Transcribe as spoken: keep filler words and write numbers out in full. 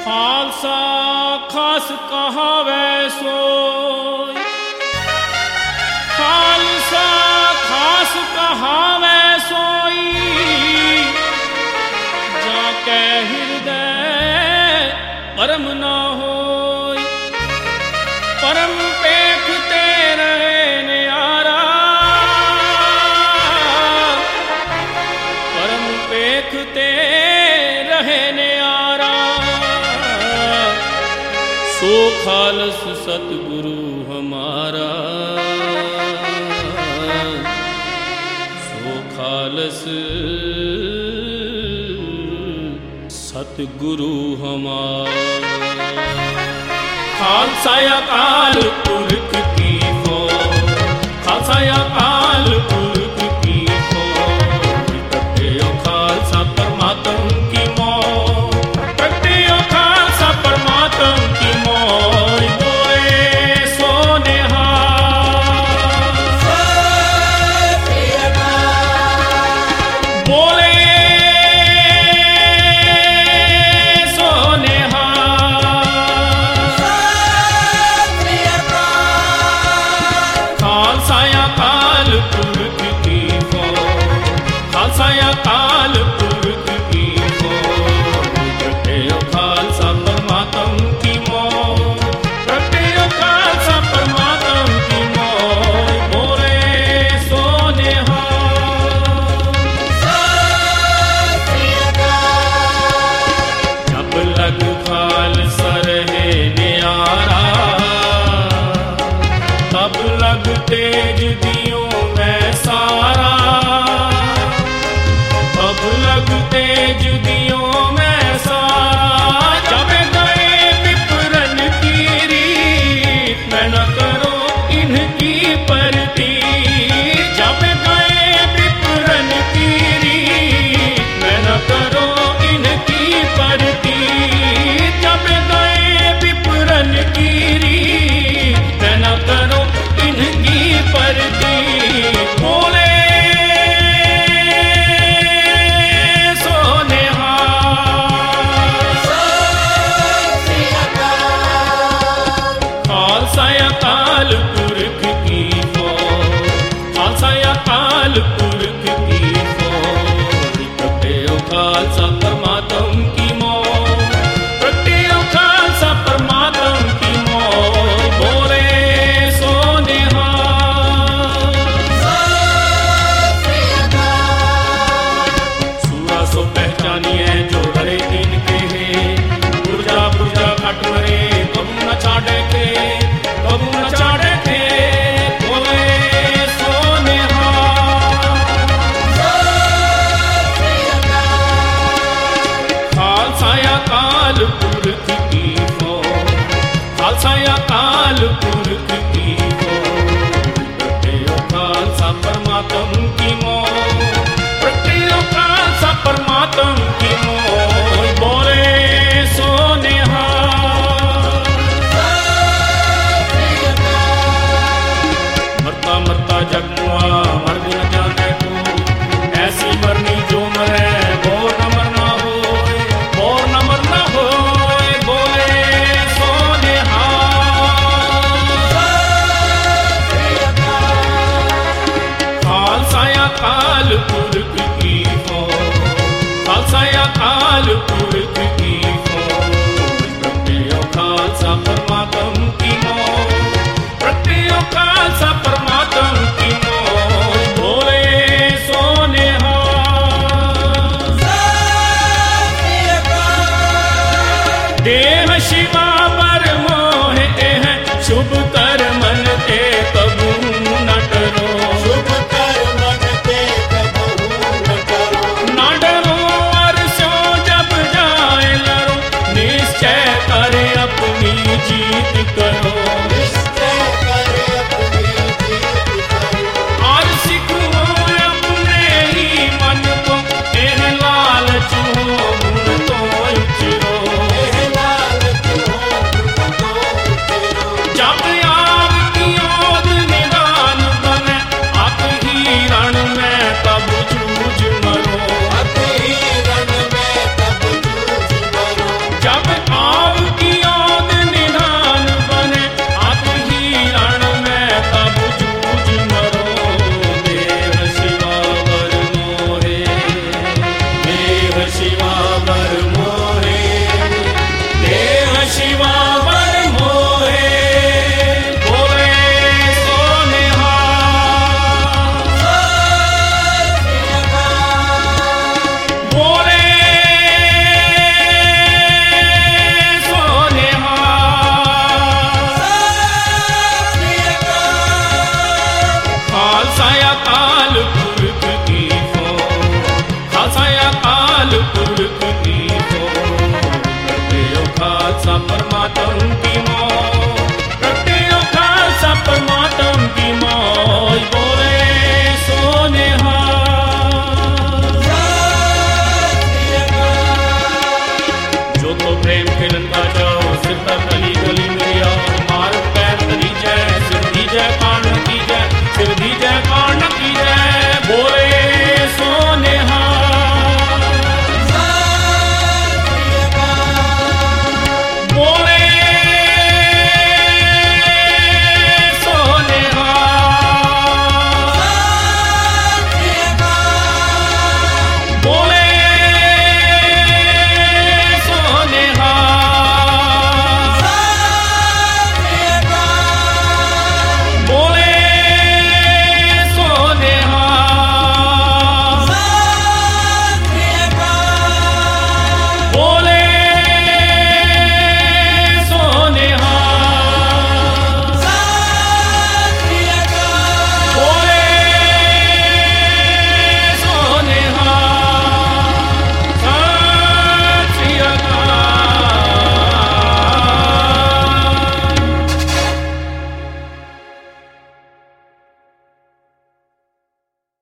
खालसा खास कहावे सोई, खालसा खास कहावे सोई, जाके हृदय परम ना होई। परम पेखते रहे न्यारा, परम पेखते रहे न्यारा, सो खालस सतगुरु हमारा, सो खालस सतगुरु हमारा। खालसा अकाल पुरख की फौज, खालसा अकाल पुरख की फौज, प्रगटे खालसा परमात्म की मौज, प्रगटे खालसा परमात्म की मौज। बोले सोने बोले काल पुरख की फौज, प्रगटे खालसा परमात्म की मौज, प्रगटे खालसा परमात्म की मौज। बोले सोने जब लग खालसा रहे न्यारा, तब लग तेज दियों में सारा, तब लग तेज दियों